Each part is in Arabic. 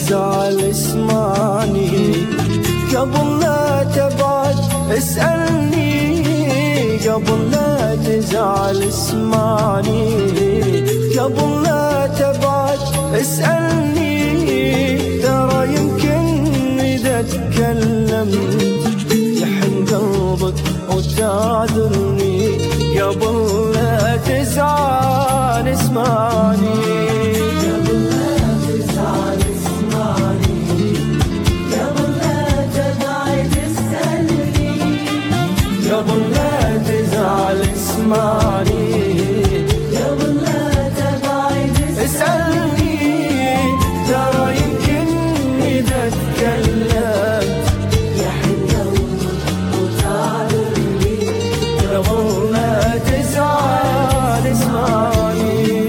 تزعل اسمعني، قبل لا تبعد اسألني، قبل لا تزعل اسمعني، قبل لا تبعد اسألني. ترى يمكن إذا تكلمت يحن قلبك وتعذرني، قبل لا تزعل اسمعني، قبل لا تزعل اسمعني، قبل لا تبعد اسألني، قبل لا تزعل اسمعني، قبل لا تبعد اسألني. ترى يمكن إذا تكلمت يحن قلبك وتعذرني، قبل لا تزعل اسمعني.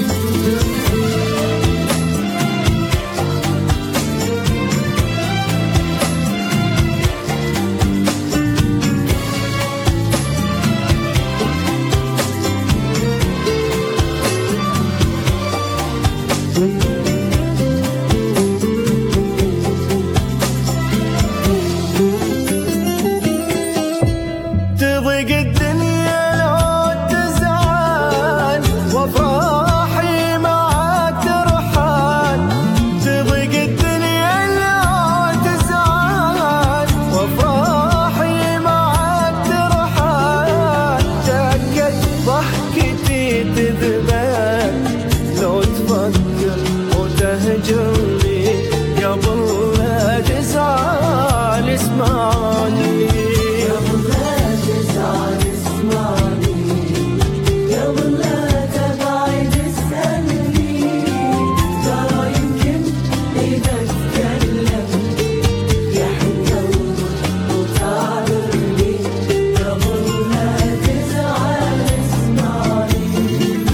تضيق الدنيا لو تزعل وافراحي معاك ترحل، تضيق الدنيا لو تزعل وافراحي معاك ترحل. تأكد ضحكتي تذبل لو تفكر وتهجرني، قبل لا تزعل اسمعني، قبل لا تزعل اسمعني، قبل لا تبعد اسألني. ترى يمكن إذا تكلمت يحن قلبك وتعذرني، قبل لا تزعل اسمعني.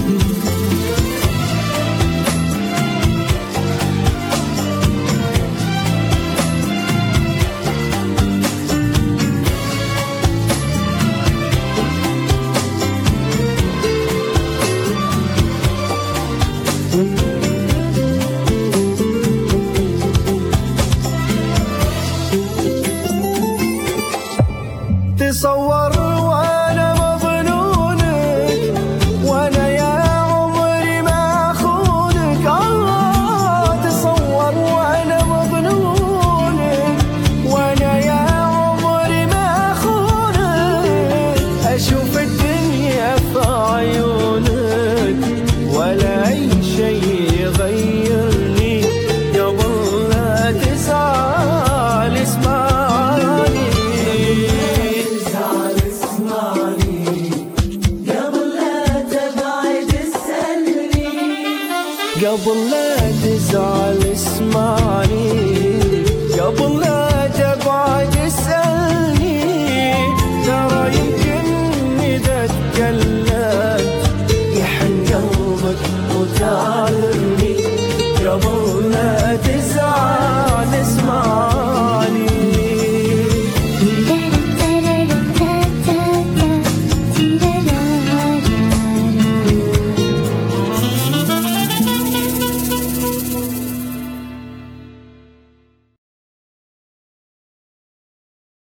تصور وانا مظنونك، وانا يا عمري ما اخونك. تصور وانا مظنونك، وانا يا عمري ما اخونك. اشوف الدنيا في عيونك ولا اي شيء يغيرني، قبل لا تزعل اسمعني، قبل لا تزعل